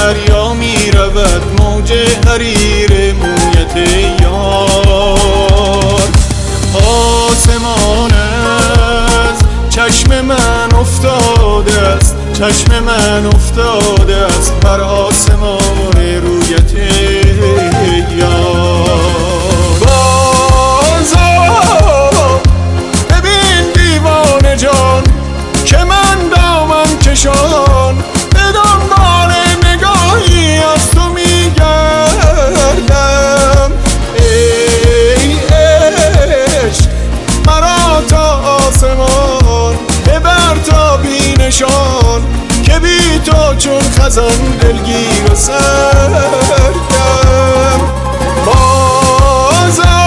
دریا می رود موج حریر مویت یار. آسمان از چشم من افتاده است، چشم من افتاده است بر آسمان رویت یار. بازا ببین دیوانه جان که من دامن کشان به دنبال نگاهی از تو میگردم. ای عشق مرا تا آسمان ببر تا بی نشان که بی تو چون خزان دلگیر و سرگرم. بازا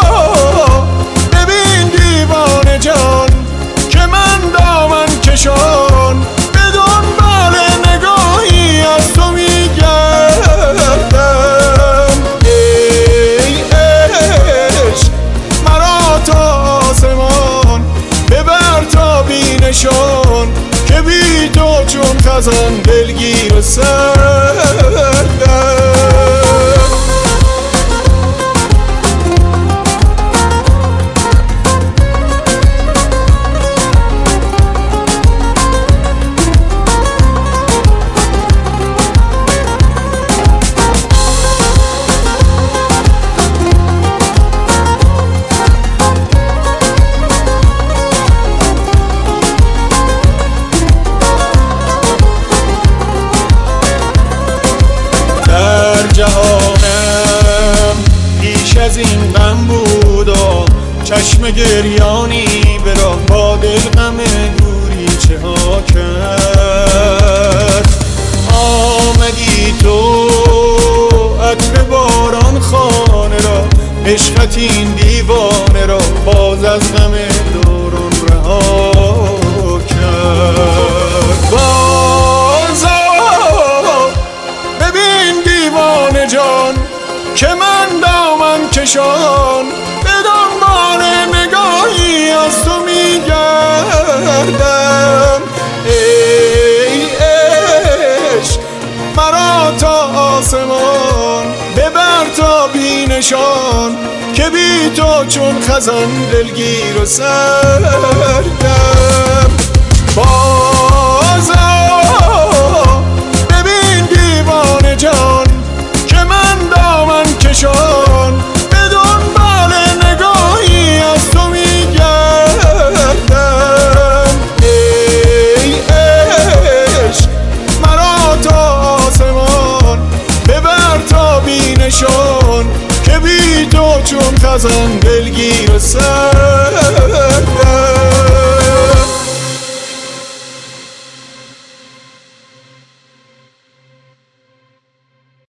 ببین دیوانه جان که من دامن کشان به دنبال نگاهی از تو میگردم. ای عشق مرا تا آسمان ببر تا بی نشان که بی تو چون خزان دلگیر و سردم. جهانم پیش از این غم بود و چشم گریانی به راه با دل غم دوری چه ها کرد. آمدی تو عطر باران خانه را، عشقت این دیوانه را باز از غم دوران رها کرد. جان که من دامن کشان به دنبال نگاهی از تو میگردم. ای عشق مرا تا آسمان ببر تا بی نشان که بی تو چون خزان دلگیر و سردم. بازا ببین دیوانه جان که من دامن کشان به دنبال نگاهی از تو میگردم. ای عشق مرا تا آسمان ببر تا بی نشان که بی تو چون خزان